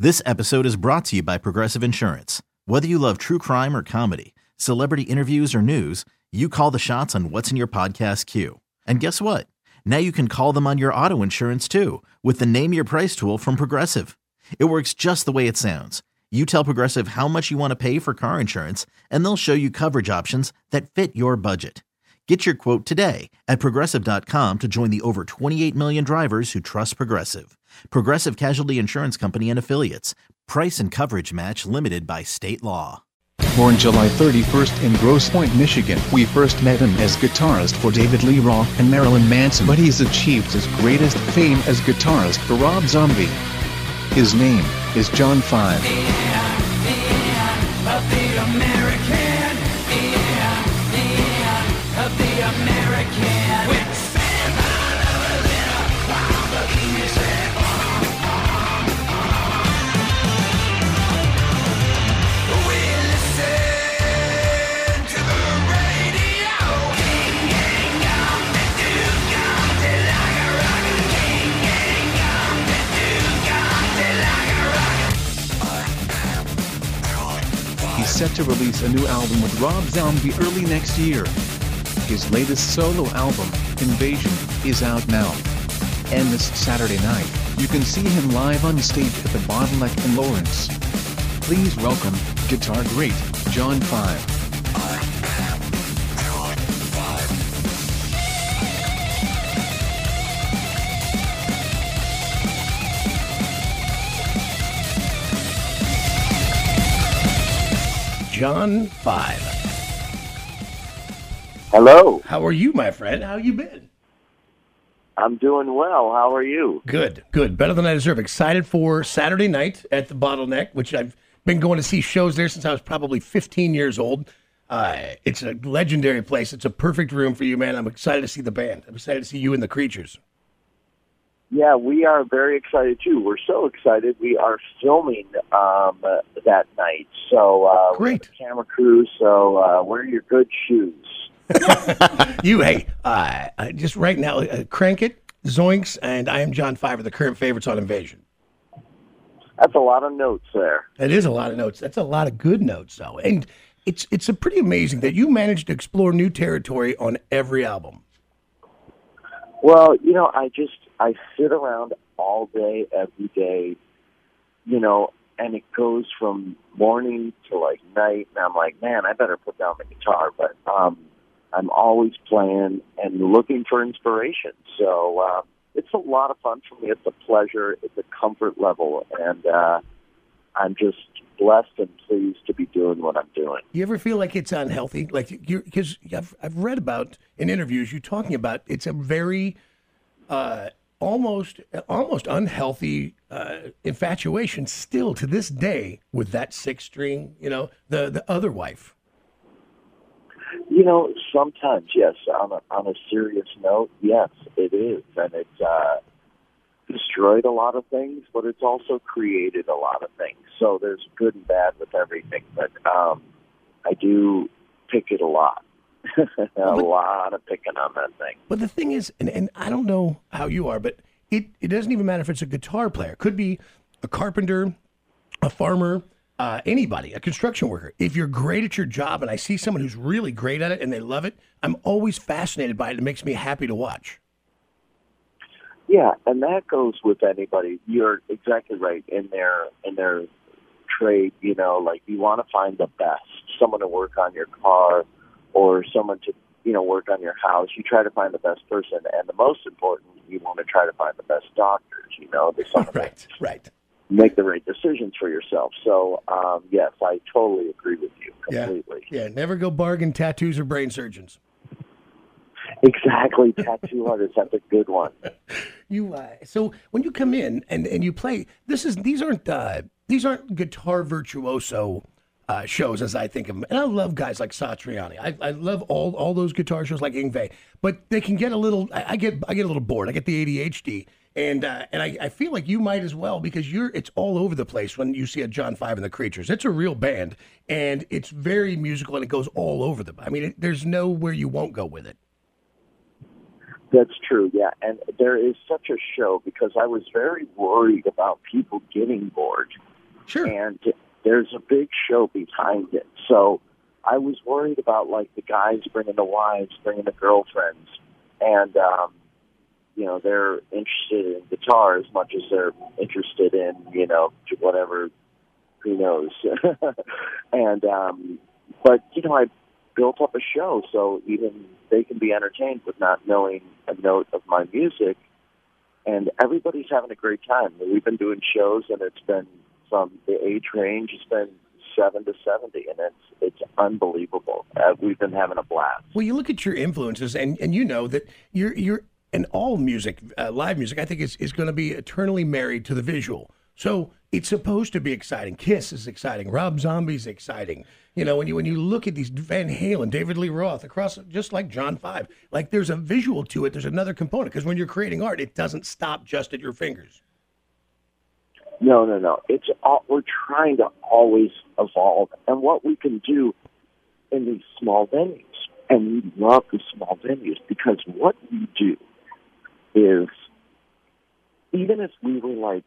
This episode is brought to you by Progressive Insurance. Whether you love true crime or comedy, celebrity interviews or news, you call the shots on what's in your podcast queue. And guess what? Now you can call them on your auto insurance too with the Name Your Price tool from Progressive. It works just the way it sounds. You tell Progressive how much you want to pay for car insurance, and they'll show you coverage options that fit your budget. Get your quote today at Progressive.com to join the over 28 million drivers who trust Progressive. Progressive Casualty Insurance Company and Affiliates. Price and coverage match limited by state law. Born July 31st in Grosse Pointe, Michigan, we first met him as guitarist for David Lee Roth and Marilyn Manson, but he's achieved his greatest fame as guitarist for Rob Zombie. His name is John Five. He's set to release a new album with Rob Zombie early next year. His latest solo album, Invasion, is out now. And this Saturday night, you can see him live on stage at the Bottleneck in Lawrence. Please welcome guitar great John Five. John Five. Hello. How are you, my friend? How you been? I'm doing well. How are you? Good, good. Better than I deserve. Excited for Saturday night at the Bottleneck, which I've been going to see shows there since I was probably 15 years old. It's a legendary place. It's a perfect room for you, man. I'm excited to see the band. I'm excited to see you and the Creatures. Yeah, we are very excited, too. We're so excited. We are filming that night. So Great. We have a camera crew, so wear your good shoes. Just right now, Crank It, Zoinks, and I Am John Five are the current favorites on Invasion. That's a lot of notes there. It is a lot of notes. That's a lot of good notes, though. And it's a pretty amazing that you managed to explore new territory on every album. Well, I sit around all day, every day, and it goes from morning to night, and I'm like, man, I better put down the guitar, but I'm always playing and looking for inspiration. So it's a lot of fun for me. It's a pleasure. It's a comfort level, and I'm just blessed and pleased to be doing what I'm doing. You ever feel like it's unhealthy? Because I've read about in interviews you talking about it's a very almost unhealthy infatuation still to this day with that six string, the other wife. Sometimes, yes, on a serious note, yes, it is. And it's destroyed a lot of things, but it's also created a lot of things. So there's good and bad with everything. But I do pick it a lot. A lot of picking on that thing. But the thing is, and I don't know how you are, but it doesn't even matter if it's a guitar player. It could be a carpenter, a farmer, anybody, a construction worker. If you're great at your job and I see someone who's really great at it and they love it, I'm always fascinated by it. It makes me happy to watch. Yeah, and that goes with anybody. You're exactly right. In their trade, you want to find the best. Someone to work on your car or someone to, work on your house. You try to find the best person. And the most important, you want to try to find the best doctors, There's someone right. Make the right decisions for yourself. So, yes, I totally agree with you completely. Yeah, never go bargain tattoos or brain surgeons. Exactly, tattoo artists. That's a good one. So when you come in and you play, these aren't guitar virtuoso shows as I think of them. And I love guys like Satriani. I love all those guitar shows like Yngwie, but they can get a little. I get a little bored. I get the ADHD. And I feel like you might as well because it's all over the place when you see a John Five and the Creatures. It's a real band, and it's very musical, and it goes all over them. I mean, there's nowhere you won't go with it. That's true, yeah. And there is such a show because I was very worried about people getting bored. Sure. And there's a big show behind it. So I was worried about, like, the guys bringing the wives, bringing the girlfriends, and, they're interested in guitar as much as they're interested in, whatever, who knows. And, but, I built up a show so even they can be entertained with not knowing a note of my music. And everybody's having a great time. We've been doing shows, and it's been from the age range, it's been 7 to 70, and it's unbelievable. We've been having a blast. Well, you look at your influences, and you know that you're and all music, live music, I think is going to be eternally married to the visual. So it's supposed to be exciting. Kiss is exciting. Rob Zombie's exciting. When you look at these Van Halen, David Lee Roth, across, just like John 5, like there's a visual to it. There's another component, because when you're creating art, it doesn't stop just at your fingers. No. We're trying to always evolve, and what we can do in these small venues. And we love the small venues, because what we do is, even if we were like,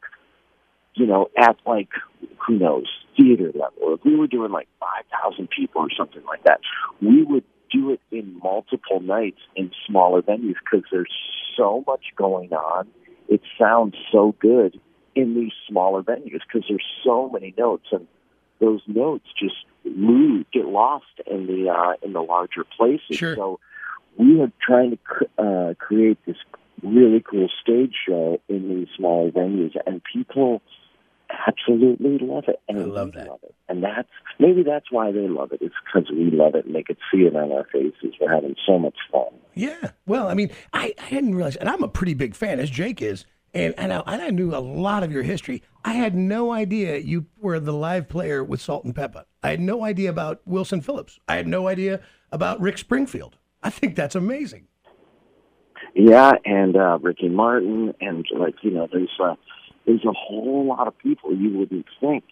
at like, who knows, theater level, or if we were doing like 5,000 people or something like that, we would do it in multiple nights in smaller venues, because there's so much going on. It sounds so good in these smaller venues, because there's so many notes, and those notes just get lost in the larger places. Sure. So we are trying to create this really cool stage show in these smaller venues, and people absolutely love it. And I love that. Love it. And that's why they love it. It's because we love it, and they could see it on our faces. We're having so much fun. Yeah. Well, I mean, I hadn't realized, and I'm a pretty big fan, as Jake is, and I knew a lot of your history. I had no idea you were the live player with Salt and Pepper. I had no idea about Wilson Phillips. I had no idea about Rick Springfield. I think that's amazing. Yeah, and Ricky Martin, and there's a whole lot of people you wouldn't think,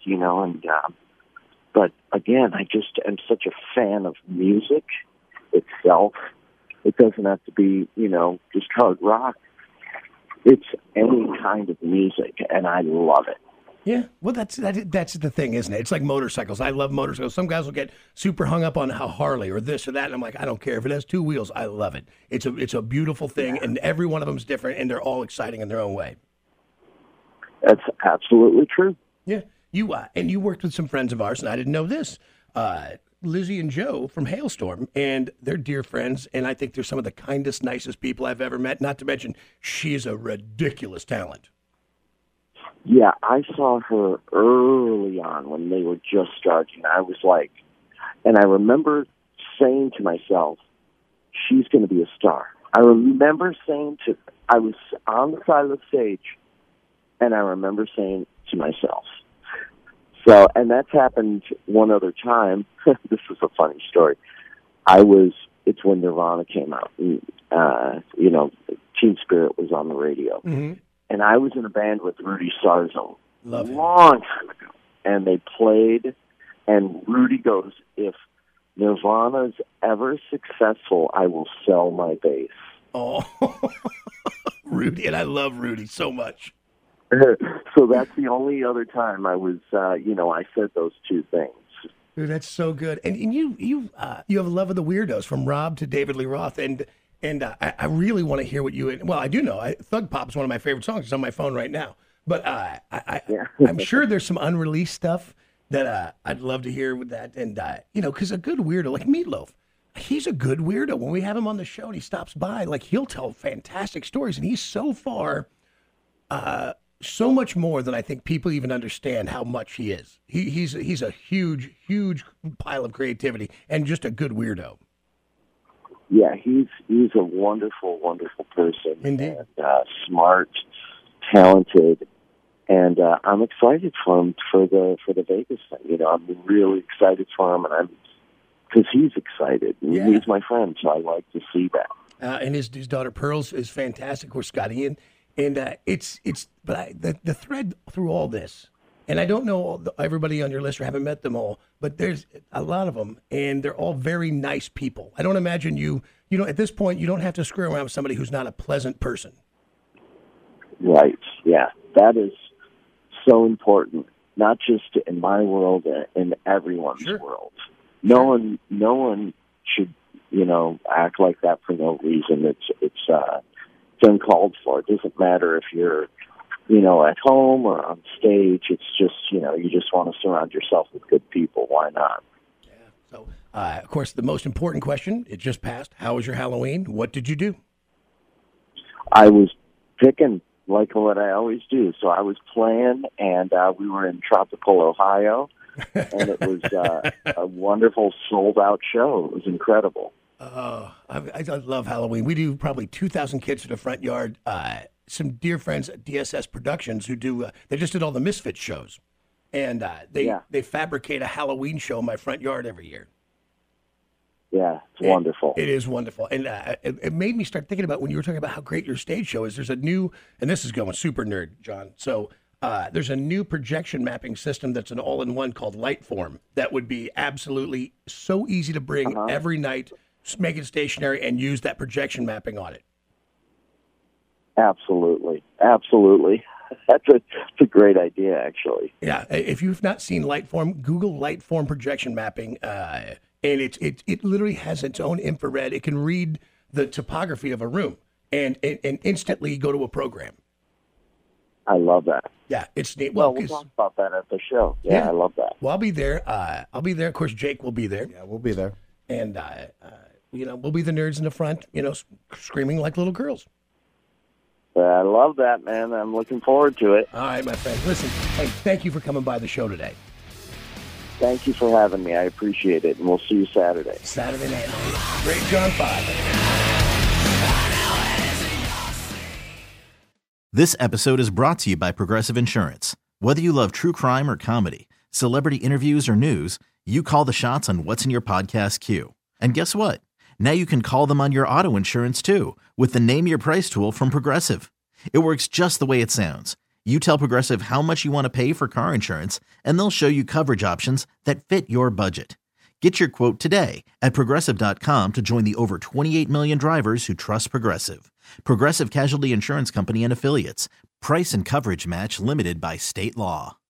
but again, I just am such a fan of music itself. It doesn't have to be, just hard rock. It's any kind of music, and I love it. Yeah, well, that's the thing, isn't it? It's like motorcycles. I love motorcycles. Some guys will get super hung up on how Harley or this or that, and I'm like, I don't care if it has two wheels. I love it. It's a beautiful thing, and every one of them's different, and they're all exciting in their own way. That's absolutely true. Yeah, you worked with some friends of ours, and I didn't know this. Lizzie and Joe from Hailstorm, and they're dear friends, and I think they're some of the kindest, nicest people I've ever met. Not to mention, she's a ridiculous talent. Yeah, I saw her early on when they were just starting. I was like, and I remember saying to myself, she's going to be a star. I remember I was on the side of the stage, and I remember saying to myself, and that's happened one other time. This is a funny story. It's when Nirvana came out, and, Teen Spirit was on the radio. Mm-hmm. And I was in a band with Rudy Sarzo a long time ago. And they played, and Rudy goes, if Nirvana's ever successful, I will sell my bass. Oh, Rudy, and I love Rudy so much. So that's the only other time I was, I said those two things. Dude, that's so good. And you have a love of the weirdos, from Rob to David Lee Roth, and I really want to hear what you. Well, I do know. Thug Pop is one of my favorite songs. It's on my phone right now. But I'm sure there's some unreleased stuff that I'd love to hear with that. And because a good weirdo like Meatloaf, he's a good weirdo. When we have him on the show and he stops by, like, he'll tell fantastic stories, and he's so far. So much more than I think people even understand how much he is. He's a huge, huge pile of creativity, and just a good weirdo. Yeah, he's a wonderful, wonderful person. Indeed. And smart, talented, and I'm excited for him for the Vegas thing. I'm really excited for him, and because he's excited. Yeah. He's my friend, so I like to see that. And his daughter Pearls is fantastic. Of course, Scotty, and the thread through all this, and I don't know everybody on your list or haven't met them all, but there's a lot of them, and they're all very nice people. I don't imagine you at this point, you don't have to screw around with somebody who's not a pleasant person. Right. Yeah. That is so important. not just in my world, in everyone's Sure. world. No one should, act like that for no reason. It's uncalled for. It doesn't matter if you're, at home or on stage. It's just, you just want to surround yourself with good people. Why not? So, of course, the most important question, it just passed. How was your Halloween? What did you do? I was picking like what I always do. So I was playing, and we were in Tropical, Ohio, and it was a wonderful sold-out show. It was incredible. I love Halloween. We do probably 2,000 kids in the front yard. Some dear friends at DSS Productions who do, they just did all the Misfits shows. And they fabricate a Halloween show in my front yard every year. Yeah, it's wonderful. It is wonderful. And it made me start thinking about when you were talking about how great your stage show is. There's a new, and this is going super nerd, John. So there's a new projection mapping system that's an all-in-one called Lightform that would be absolutely so easy to bring every night, make it stationary, and use that projection mapping on it. Absolutely. That's a great idea, actually. Yeah, if you've not seen Lightform, Google Lightform projection mapping, and it literally has its own infrared. It can read the topography of a room and instantly go to a program. I love that. Yeah, it's neat. Well, we'll talk about that at the show. Yeah, I love that. Well, I'll be there. Of course, Jake will be there. Yeah, we'll be there. And, we'll be the nerds in the front, screaming like little girls. I love that, man. I'm looking forward to it. All right, my friend. Listen, hey, thank you for coming by the show today. Thank you for having me. I appreciate it, and we'll see you Saturday. Saturday night. Great John 5. This episode is brought to you by Progressive Insurance. Whether you love true crime or comedy, celebrity interviews or news, you call the shots on what's in your podcast queue. And guess what? Now you can call them on your auto insurance too with the Name Your Price tool from Progressive. It works just the way it sounds. You tell Progressive how much you want to pay for car insurance, and they'll show you coverage options that fit your budget. Get your quote today at Progressive.com to join the over 28 million drivers who trust Progressive. Progressive Casualty Insurance Company and Affiliates. Price and coverage match limited by state law.